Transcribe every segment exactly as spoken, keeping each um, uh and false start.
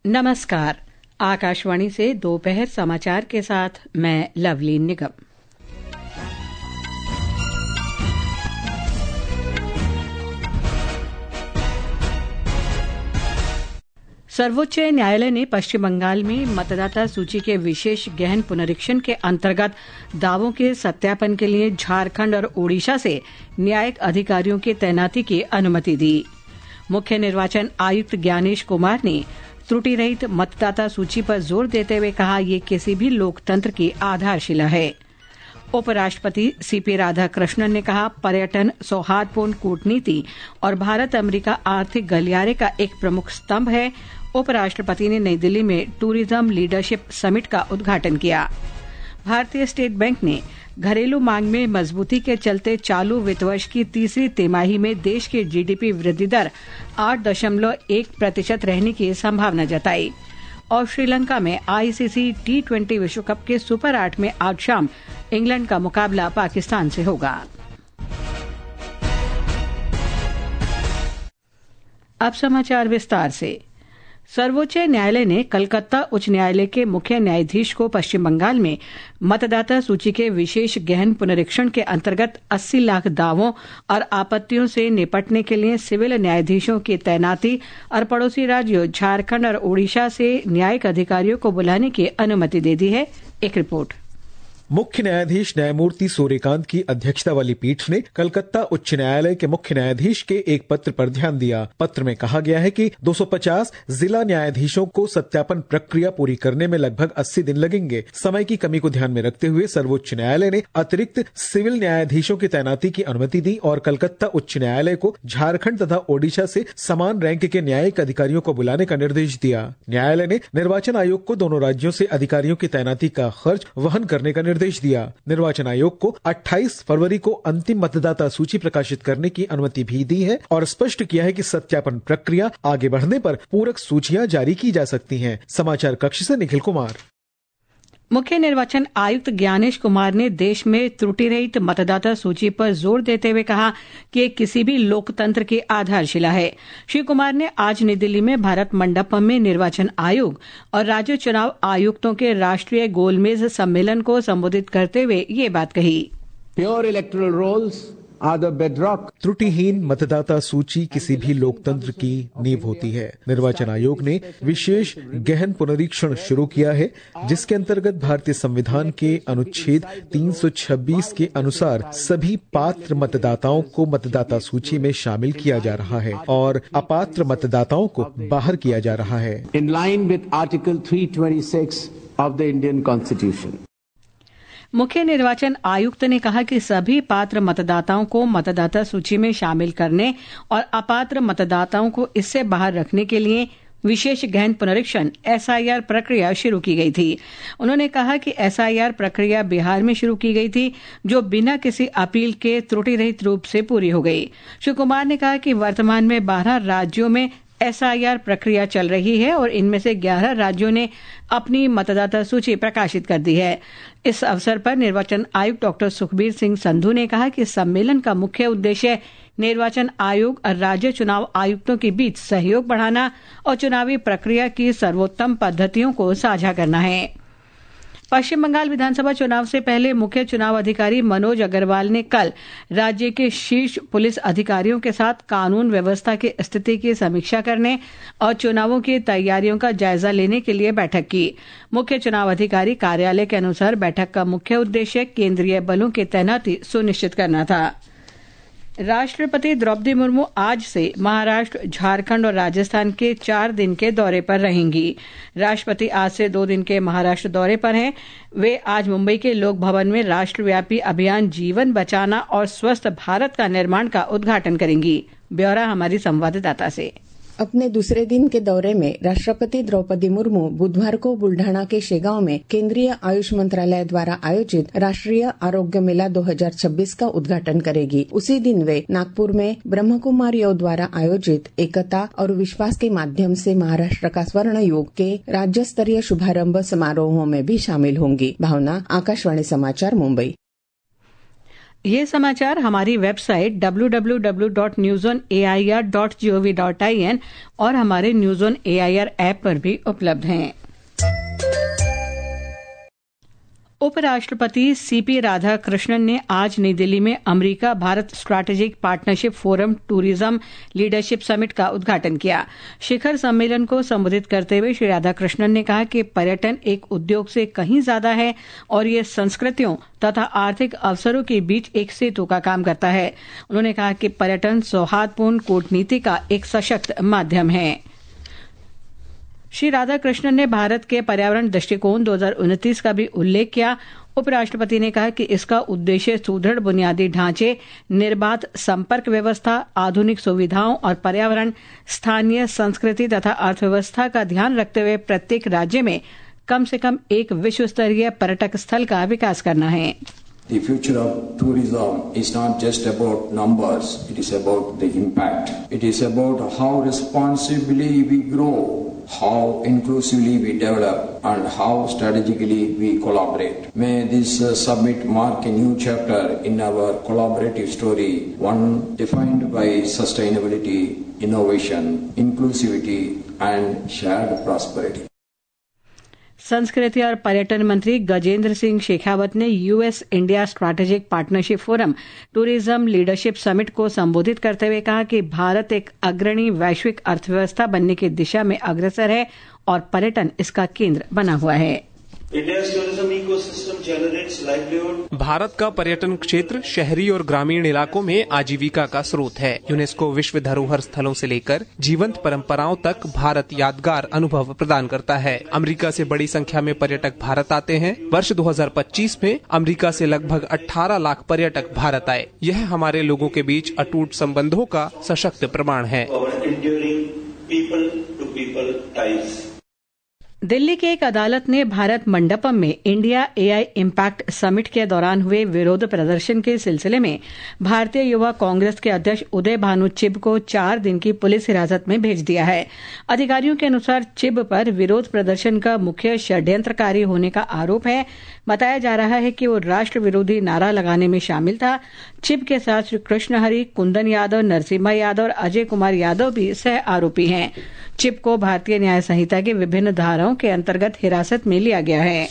नमस्कार। आकाशवाणी से दोपहर समाचार के साथ मैं लवलीन निगम। सर्वोच्च न्यायालय ने पश्चिम बंगाल में मतदाता सूची के विशेष गहन पुनरीक्षण के अंतर्गत दावों के सत्यापन के लिए झारखंड और ओडिशा से न्यायिक अधिकारियों की तैनाती की अनुमति दी। मुख्य निर्वाचन आयुक्त ज्ञानेश कुमार ने त्रुटि रहित मतदाता सूची पर जोर देते हुए कहा, ये किसी भी लोकतंत्र की आधारशिला है। उपराष्ट्रपति सीपी राधाकृष्णन ने कहा, पर्यटन सौहार्दपूर्ण कूटनीति और भारत अमेरिका आर्थिक गलियारे का एक प्रमुख स्तंभ है। उपराष्ट्रपति ने नई दिल्ली में टूरिज्म लीडरशिप समिट का उद्घाटन किया। भारतीय स्टेट बैंक ने घरेलू मांग में मजबूती के चलते चालू वित्त वर्ष की तीसरी तिमाही में देश की जीडीपी वृद्धि दर आठ दशमलव एक प्रतिशत रहने की संभावना जताई। और श्रीलंका में आईसीसी टी ट्वेंटी विश्व कप के सुपर आठ में आज शाम इंग्लैंड का मुकाबला पाकिस्तान से होगा। अब समाचार विस्तार से। सर्वोच्च न्यायालय ने कलकत्ता उच्च न्यायालय के मुख्य न्यायाधीश को पश्चिम बंगाल में मतदाता सूची के विशेष गहन पुनरीक्षण के अंतर्गत अस्सी लाख दावों और आपत्तियों से निपटने के लिए सिविल न्यायाधीशों की तैनाती और पड़ोसी राज्यों झारखंड और ओडिशा से न्यायिक अधिकारियों को बुलाने की अनुमति दे दी है। एक रिपोर्ट। मुख्य न्यायाधीश न्यायमूर्ति सूर्यकांत की अध्यक्षता वाली पीठ ने कलकत्ता उच्च न्यायालय के मुख्य न्यायाधीश के एक पत्र पर ध्यान दिया। पत्र में कहा गया है कि दो सौ पचास जिला न्यायाधीशों को सत्यापन प्रक्रिया पूरी करने में लगभग अस्सी दिन लगेंगे। समय की कमी को ध्यान में रखते हुए सर्वोच्च न्यायालय ने अतिरिक्त सिविल न्यायाधीशों की तैनाती की अनुमति दी और कलकत्ता उच्च न्यायालय को झारखंड तथा ओडिशा से समान रैंक के न्यायिक अधिकारियों को बुलाने का निर्देश दिया। न्यायालय ने निर्वाचन आयोग को दोनों राज्यों से अधिकारियों की तैनाती का खर्च वहन करने का निर्देश दिया। निर्वाचन आयोग को अट्ठाईस फरवरी को अंतिम मतदाता सूची प्रकाशित करने की अनुमति भी दी है और स्पष्ट किया है कि सत्यापन प्रक्रिया आगे बढ़ने पर पूरक सूचियां जारी की जा सकती हैं। समाचार कक्ष से निखिल कुमार। मुख्य निर्वाचन आयुक्त ज्ञानेश कुमार ने देश में त्रुटि रहित मतदाता सूची पर जोर देते हुए कहा कि ये किसी भी लोकतंत्र की आधारशिला है। श्री कुमार ने आज नई दिल्ली में भारत मंडपम में निर्वाचन आयोग और राज्य चुनाव आयुक्तों के राष्ट्रीय गोलमेज सम्मेलन को संबोधित करते हुए ये बात कही। Pure electoral rolls are the bedrock. त्रुटिहीन मतदाता सूची किसी भी लोकतंत्र की नींव होती है। निर्वाचन आयोग ने विशेष गहन पुनरीक्षण शुरू किया है, जिसके अंतर्गत भारतीय संविधान के अनुच्छेद तीन सौ छब्बीस के अनुसार सभी पात्र मतदाताओं को मतदाता सूची में शामिल किया जा रहा है और अपात्र मतदाताओं को बाहर किया जा रहा है। इन लाइन विद आर्टिकल तीन सौ छब्बीस ऑफ द इंडियन कॉन्स्टिट्यूशन। मुख्य निर्वाचन आयुक्त ने कहा कि सभी पात्र मतदाताओं को मतदाता सूची में शामिल करने और अपात्र मतदाताओं को इससे बाहर रखने के लिए विशेष गहन पुनरीक्षण एसआईआर प्रक्रिया शुरू की गई थी। उन्होंने कहा कि एसआईआर प्रक्रिया बिहार में शुरू की गई थी, जो बिना किसी अपील के त्रुटि रहित रूप से पूरी हो गई। श्री कुमार ने कहा कि वर्तमान में बारह राज्यों में एसआईआर प्रक्रिया चल रही है और इनमें से ग्यारह राज्यों ने अपनी मतदाता सूची प्रकाशित कर दी है। इस अवसर पर निर्वाचन आयुक्त डॉक्टर सुखबीर सिंह संधू ने कहा कि सम्मेलन का मुख्य उद्देश्य निर्वाचन आयोग और राज्य चुनाव आयुक्तों के बीच सहयोग बढ़ाना और चुनावी प्रक्रिया की सर्वोत्तम पद्धतियों को साझा करना है। पश्चिम बंगाल विधानसभा चुनाव से पहले मुख्य चुनाव अधिकारी मनोज अग्रवाल ने कल राज्य के शीर्ष पुलिस अधिकारियों के साथ कानून व्यवस्था की स्थिति की समीक्षा करने और चुनावों की तैयारियों का जायजा लेने के लिए बैठक की। मुख्य चुनाव अधिकारी कार्यालय के अनुसार बैठक का मुख्य उद्देश्य केंद्रीय बलों की तैनाती सुनिश्चित करना था। राष्ट्रपति द्रौपदी मुर्मू आज से महाराष्ट्र, झारखंड और राजस्थान के चार दिन के दौरे पर रहेंगी। राष्ट्रपति आज से दो दिन के महाराष्ट्र दौरे पर हैं। वे आज मुंबई के लोक भवन में राष्ट्रव्यापी अभियान जीवन बचाना और स्वस्थ भारत का निर्माण का उद्घाटन करेंगी। ब्यौरा हमारी संवाददाता से। अपने दूसरे दिन के दौरे में राष्ट्रपति द्रौपदी मुर्मू बुधवार को बुल्ढाना के शेगांव में केंद्रीय आयुष मंत्रालय द्वारा आयोजित राष्ट्रीय आरोग्य मेला दो हज़ार छब्बीस का उद्घाटन करेगी। उसी दिन वे नागपुर में ब्रह्म कुमारियों द्वारा आयोजित एकता और विश्वास के माध्यम से महाराष्ट्र का स्वर्ण युग के राज्य स्तरीय शुभारंभ समारोहों में भी शामिल होंगी। भावना, आकाशवाणी समाचार, मुंबई। ये समाचार हमारी website W W W dot news on A I R dot G O V dot I N और हमारे news on A I R app पर भी उपलब्ध हैं। उपराष्ट्रपति सीपी राधाकृष्णन ने आज नई दिल्ली में America Bharat strategic partnership forum tourism leadership summit का उद्घाटन किया। शिखर सम्मेलन को संबोधित करते हुए श्री राधाकृष्णन ने कहा कि पर्यटन एक उद्योग से कहीं ज्यादा है और ये संस्कृतियों तथा आर्थिक अवसरों के बीच एक सेतु का काम करता है। उन्होंने कहा कि पर्यटन सौहार्दपूर्ण कूटनीति का एक सशक्त माध्यम है। श्री राधाकृष्णन ने भारत के पर्यावरण दृष्टिकोण दो हज़ार उनतीस का भी उल्लेख किया। उपराष्ट्रपति ने कहा कि इसका उद्देश्य सुदृढ़ बुनियादी ढांचे, निर्बाध संपर्क व्यवस्था, आधुनिक सुविधाओं और पर्यावरण, स्थानीय संस्कृति तथा अर्थव्यवस्था का ध्यान रखते हुए प्रत्येक राज्य में कम से कम एक विश्व स्तरीय पर्यटक स्थल का विकास करना है। The future of tourism is not just about numbers, it is about the impact. It is about how responsibly we grow, how inclusively we develop, and how strategically we collaborate. May this uh, summit mark a new chapter in our collaborative story, one defined by sustainability, innovation, inclusivity, and shared prosperity. संस्कृति और पर्यटन मंत्री गजेंद्र सिंह शेखावत ने US India strategic partnership forum tourism leadership summit को संबोधित करते हुए कहा कि भारत एक अग्रणी वैश्विक अर्थव्यवस्था बनने की दिशा में अग्रसर है और पर्यटन इसका केंद्र बना हुआ है। भारत का पर्यटन क्षेत्र शहरी और ग्रामीण इलाकों में आजीविका का स्रोत है। यूनेस्को विश्व धरोहर स्थलों से लेकर जीवंत परंपराओं तक भारत यादगार अनुभव प्रदान करता है। अमेरिका से बड़ी संख्या में पर्यटक भारत आते हैं। वर्ष दो हज़ार पच्चीस में अमेरिका से लगभग अठारह लाख पर्यटक भारत आए। यह हमारे लोगों के बीच अटूट संबंधों का सशक्त प्रमाण है। दिल्ली की एक अदालत ने भारत मंडपम में इंडिया एआई इम्पैक्ट समिट के दौरान हुए विरोध प्रदर्शन के सिलसिले में भारतीय युवा कांग्रेस के अध्यक्ष उदय भानु चिब को चार दिन की पुलिस हिरासत में भेज दिया है। अधिकारियों के अनुसार चिब पर विरोध प्रदर्शन का मुख्य षड्यंत्रकारी होने का आरोप है। बताया जा रहा है कि वो राष्ट्र विरोधी नारा लगाने में शामिल था। चिब के साथ श्री कृष्ण हरि, कुंदन यादव, नरसिम्हा यादव और अजय कुमार यादव भी सह आरोपी हैं। चिब को भारतीय न्याय संहिता की विभिन्न धाराओं के अंतर्गत हिरासत में लिया गया है।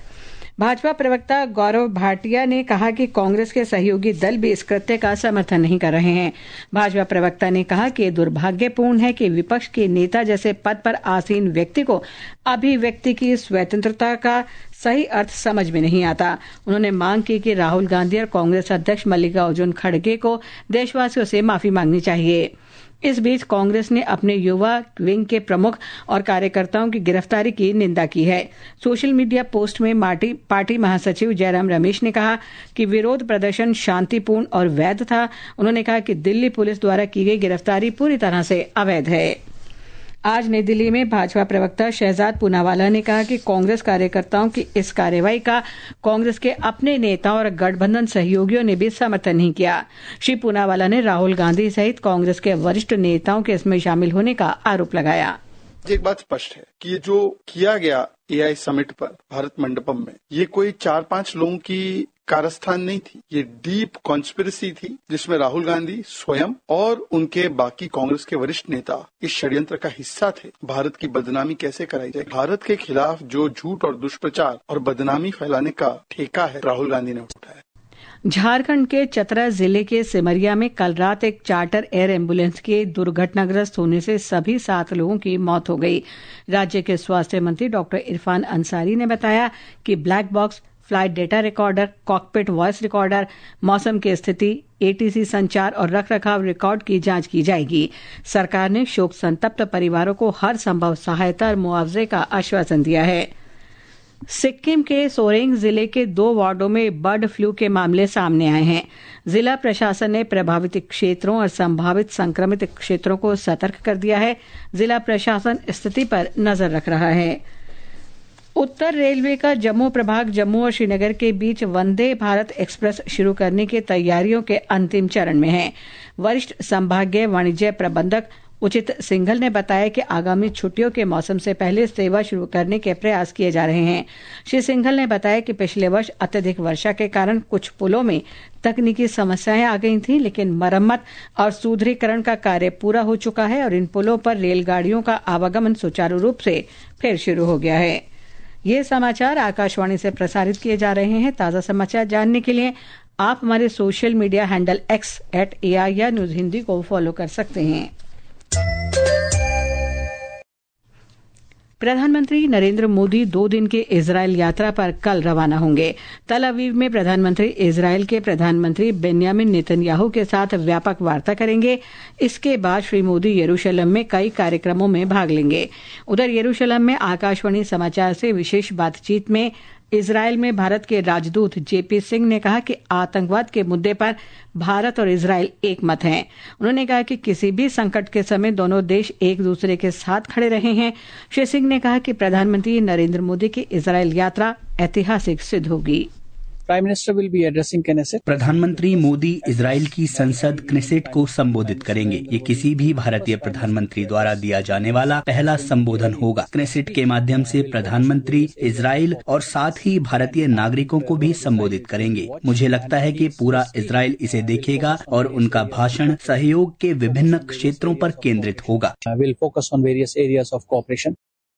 भाजपा प्रवक्ता गौरव भाटिया ने कहा कि कांग्रेस के सहयोगी दल भी इस कृत्य का समर्थन नहीं कर रहे हैं। भाजपा प्रवक्ता ने कहा कि ये दुर्भाग्यपूर्ण है कि विपक्ष के नेता जैसे पद पर आसीन व्यक्ति को अभिव्यक्ति की स्वतंत्रता का सही अर्थ समझ में नहीं आता। उन्होंने मांग की कि राहुल गांधी और कांग्रेस अध्यक्ष मल्लिकार्जुन खड़गे को देशवासियों से माफी मांगनी चाहिए। इस बीच कांग्रेस ने अपने युवा विंग के प्रमुख और कार्यकर्ताओं की गिरफ्तारी की निंदा की है। सोशल मीडिया पोस्ट में पार्टी महासचिव जयराम रमेश ने कहा कि विरोध प्रदर्शन शांतिपूर्ण और वैध था। उन्होंने कहा कि दिल्ली पुलिस द्वारा की गई गिरफ्तारी पूरी तरह से अवैध है। आज नई दिल्ली में भाजपा प्रवक्ता शहजाद पूनावाला ने कहा कि कांग्रेस कार्यकर्ताओं की इस कार्रवाई का कांग्रेस के अपने नेताओं और गठबंधन सहयोगियों ने भी समर्थन नहीं किया। श्री पूनावाला ने राहुल गांधी सहित कांग्रेस के वरिष्ठ नेताओं के इसमें शामिल होने का आरोप लगाया। एक बात स्पष्ट है कि ये जो किया गया एआई समिट पर भारत मंडपम में, ये कोई चार पांच लोगों की कारस्थान नहीं थी। ये डीप कॉन्स्पिरेसी थी जिसमें राहुल गांधी स्वयं और उनके बाकी कांग्रेस के वरिष्ठ नेता इस षड्यंत्र का हिस्सा थे। भारत की बदनामी कैसे कराई जाए, भारत के खिलाफ जो झूठ और दुष्प्रचार और बदनामी फैलाने का ठेका है राहुल गांधी ने उठाया। झारखंड के चतरा जिले के सिमरिया में कल रात एक चार्टर एयर एम्बुलेंस के दुर्घटनाग्रस्त होने से सभी सात लोगों की मौत हो गई। राज्य के स्वास्थ्य मंत्री डॉक्टर इरफान अंसारी ने बताया कि black box, flight data recorder, cockpit voice recorder, मौसम की स्थिति, एटीसी संचार और रखरखाव रिकॉर्ड की जांच की जाएगी। सरकार ने शोक संतप्त परिवारों को हर संभव सहायता और मुआवजे का आश्वासन दिया है। सिक्किम के सोरेंग जिले के दो वार्डों में बर्ड फ्लू के मामले सामने आए हैं। जिला प्रशासन ने प्रभावित क्षेत्रों और संभावित संक्रमित क्षेत्रों को सतर्क कर दिया है। जिला प्रशासन स्थिति पर नजर रख रहा है। उत्तर रेलवे का जम्मू प्रभाग जम्मू और श्रीनगर के बीच वंदे भारत एक्सप्रेस शुरू करने की तैयारियों के अंतिम चरण में है। वरिष्ठ संभागीय वाणिज्य प्रबंधक उचित सिंघल ने बताया कि आगामी छुट्टियों के मौसम से पहले सेवा शुरू करने के प्रयास किए जा रहे हैं। श्री सिंघल ने बताया कि पिछले वर्ष अत्यधिक वर्षा के कारण कुछ पुलों में तकनीकी समस्याएं आ गई थीं, लेकिन मरम्मत और सुदृढ़ीकरण का कार्य पूरा हो चुका है और इन पुलों पर रेलगाड़ियों का आवागमन सुचारू रूप से फिर शुरू हो गया है। ये समाचार आकाशवाणी से प्रसारित किए जा रहे हैं। ताज़ा समाचार जानने के लिए आप हमारे social media handle X at A I R news Hindi को फॉलो कर सकते हैं। प्रधानमंत्री नरेंद्र मोदी दो दिन के इजरायल यात्रा पर कल रवाना होंगे। तल अवीव में प्रधानमंत्री इजरायल के प्रधानमंत्री बेन्यामिन नेतन्याहू के साथ व्यापक वार्ता करेंगे। इसके बाद श्री मोदी यरूशलेम में कई कार्यक्रमों में भाग लेंगे। उधर यरूशलेम में आकाशवाणी समाचार से विशेष बातचीत में इजरायल में भारत के राजदूत जेपी सिंह ने कहा कि आतंकवाद के मुद्दे पर भारत और इजरायल एक मत हैं। उन्होंने कहा कि किसी भी संकट के समय दोनों देश एक दूसरे के साथ खड़े रहे हैं। श्री सिंह ने कहा कि प्रधानमंत्री नरेंद्र मोदी की इजरायल यात्रा ऐतिहासिक सिद्ध होगी। Prime minister will be addressing Knesset. प्रधानमंत्री मोदी इजराइल की संसद क्नेसेट को संबोधित करेंगे। ये किसी भी भारतीय प्रधानमंत्री द्वारा दिया जाने वाला पहला संबोधन होगा। क्नेसेट के माध्यम से प्रधानमंत्री इजराइल और साथ ही भारतीय नागरिकों को भी संबोधित करेंगे। मुझे लगता है कि पूरा इजराइल इसे देखेगा और उनका भाषण सहयोग के विभिन्न क्षेत्रों पर केंद्रित होगा। Will focus on various areas of cooperation.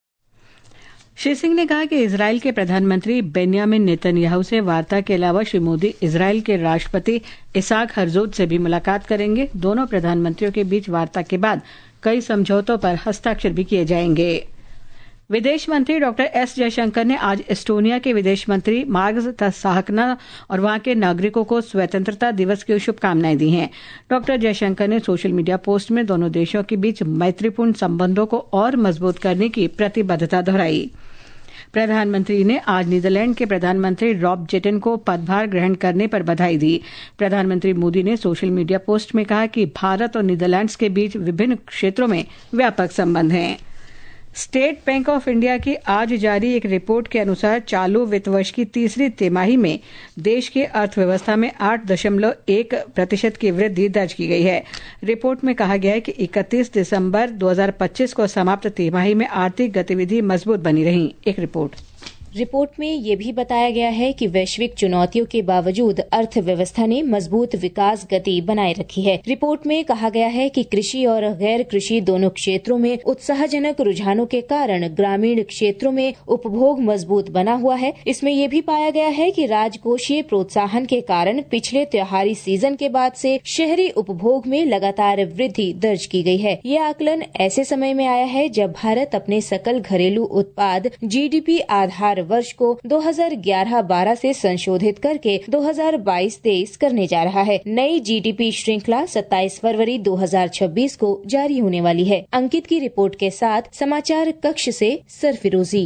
Shri Singh ने कहा कि इजराइल के प्रधानमंत्री बेन्यामिन नेतन्याहू से वार्ता के अलावा श्री मोदी इजराइल के राष्ट्रपति इसाक हर्जोग से भी मुलाकात करेंगे। दोनों प्रधानमंत्रियों के बीच वार्ता के बाद कई समझौतों पर हस्ताक्षर भी किए जाएंगे। विदेश मंत्री डॉक्टर एस जयशंकर ने आज एस्टोनिया के विदेश मंत्री मार्ग्स साहकना और वहां के नागरिकों को स्वतंत्रता दिवस की शुभकामनाएं दी हैं। डॉक्टर जयशंकर ने सोशल मीडिया पोस्ट में दोनों देशों के बीच मैत्रीपूर्ण संबंधों को और मजबूत करने की प्रतिबद्धता दोहराई। प्रधानमंत्री ने आज नीदरलैंड के प्रधानमंत्री रॉब जेटन को पदभार ग्रहण करने पर बधाई दी। प्रधानमंत्री मोदी ने सोशल मीडिया पोस्ट में कहा कि भारत और नीदरलैंड्स के बीच विभिन्न क्षेत्रों में व्यापक संबंध हैं। स्टेट बैंक ऑफ इंडिया की आज जारी एक रिपोर्ट के अनुसार चालू वित्त वर्ष की तीसरी तिमाही में देश की अर्थव्यवस्था में आठ दशमलव एक प्रतिशत की वृद्धि दर्ज की गई है। रिपोर्ट में कहा गया है कि इकतीस दिसंबर दो हज़ार पच्चीस को समाप्त तिमाही में आर्थिक गतिविधि मजबूत बनी रही। एक रिपोर्ट रिपोर्ट में ये भी बताया गया है कि वैश्विक चुनौतियों के बावजूद अर्थव्यवस्था ने मजबूत विकास गति बनाए रखी है। रिपोर्ट में कहा गया है कि कृषि और गैर कृषि दोनों क्षेत्रों में उत्साहजनक रुझानों के कारण ग्रामीण क्षेत्रों में उपभोग मजबूत बना हुआ है। इसमें यह भी पाया गया है कि राजकोषीय प्रोत्साहन के कारण पिछले त्योहारी सीजन के बाद से शहरी उपभोग में लगातार वृद्धि दर्ज की गई है। ये आकलन ऐसे समय में आया है जब भारत अपने सकल घरेलू उत्पाद जी डी पी आधार वर्ष को दो हज़ार ग्यारह बारह से संशोधित करके दो हज़ार बाईस तेईस करने जा रहा है। नई जीडीपी श्रृंखला सत्ताईस फरवरी दो हज़ार छब्बीस को जारी होने वाली है। अंकित की रिपोर्ट के साथ समाचार कक्ष से सरफिरोजी।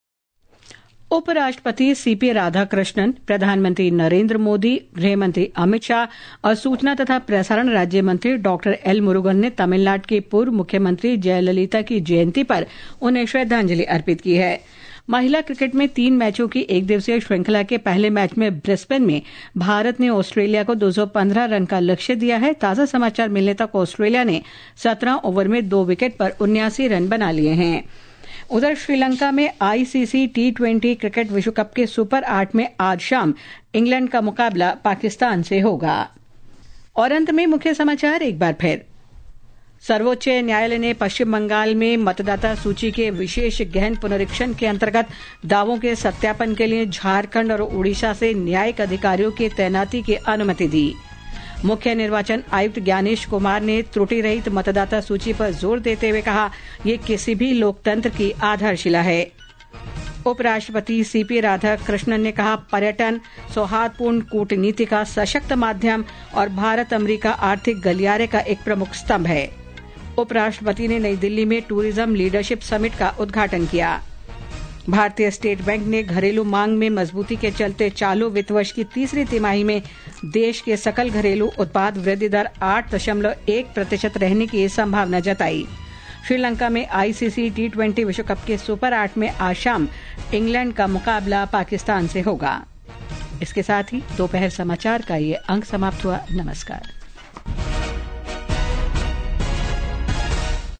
उपराष्ट्रपति सीपी राधाकृष्णन, प्रधानमंत्री नरेंद्र मोदी, गृह मंत्री अमित शाह और सूचना तथा प्रसारण राज्य मंत्री डॉक्टर एल मुरुगन ने तमिलनाडु की पूर्व मुख्यमंत्री जयललिता की जयंती पर उन्हें श्रद्धांजलि अर्पित की है। महिला क्रिकेट में तीन मैचों की एक दिवसीय श्रृंखला के पहले मैच में ब्रिस्बेन में भारत ने ऑस्ट्रेलिया को दो सौ पंद्रह रन का लक्ष्य दिया है। ताजा समाचार मिलने तक ऑस्ट्रेलिया ने सत्रह ओवर में दो विकेट पर उन्यासी रन बना लिए हैं। उधर श्रीलंका में आईसीसी टी ट्वेंटी क्रिकेट विश्व कप के सुपर आठ में आज शाम इंग्लैंड का मुकाबला पाकिस्तान से होगा। और अंत में मुख्य समाचार एक बार फिर। सर्वोच्च न्यायालय ने पश्चिम बंगाल में मतदाता सूची के विशेष गहन पुनरीक्षण के अंतर्गत दावों के सत्यापन के लिए झारखंड और उड़ीसा से न्यायिक अधिकारियों की तैनाती की अनुमति दी। मुख्य निर्वाचन आयुक्त ज्ञानेश कुमार ने त्रुटि रहित मतदाता सूची पर जोर देते हुए कहा, ये किसी भी लोकतंत्र की आधारशिला है। उपराष्ट्रपति सीपी राधाकृष्णन ने कहा, पर्यटन सौहार्दपूर्ण कूटनीति का सशक्त माध्यम और भारत अमेरिका आर्थिक गलियारे का एक प्रमुख स्तंभ है। उपराष्ट्रपति ने नई दिल्ली में टूरिज्म लीडरशिप समिट का उद्घाटन किया। भारतीय स्टेट बैंक ने घरेलू मांग में मजबूती के चलते चालू वित्त वर्ष की तीसरी तिमाही में देश के सकल घरेलू उत्पाद वृद्धि दर आठ दशमलव एक प्रतिशत रहने की संभावना जताई। श्रीलंका में आईसीसी टी ट्वेंटी विश्व कप के सुपर आठ में आज शाम इंग्लैंड का मुकाबला पाकिस्तान से होगा। इसके साथ ही दोपहर समाचार का ये अंक समाप्त हुआ। नमस्कार।